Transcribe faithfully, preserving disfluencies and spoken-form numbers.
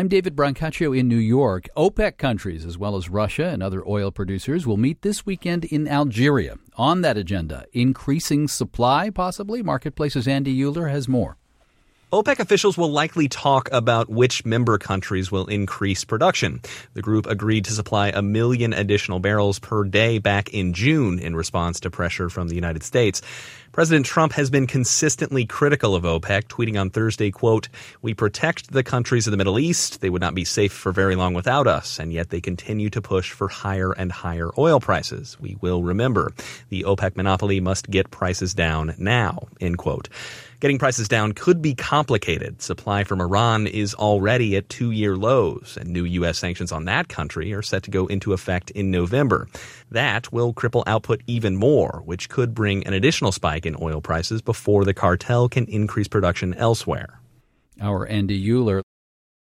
I'm David Brancaccio in New York. OPEC countries, as well as Russia and other oil producers, will meet this weekend in Algeria. On that agenda, increasing supply, possibly? Marketplace's Andy Euler has more. OPEC officials will likely talk about which member countries will increase production. The group agreed to supply a million additional barrels per day back in June in response to pressure from the United States. President Trump has been consistently critical of OPEC, tweeting on Thursday, quote, "We protect the countries of the Middle East. They would not be safe for very long without us, and yet they continue to push for higher and higher oil prices. We will remember. The OPEC monopoly must get prices down now," end quote. Getting prices down could be complicated. Supply from Iran is already at two-year lows, and new U S sanctions on that country are set to go into effect in November. That will cripple output even more, which could bring an additional spike in oil prices before the cartel can increase production elsewhere. Our Andy Euler.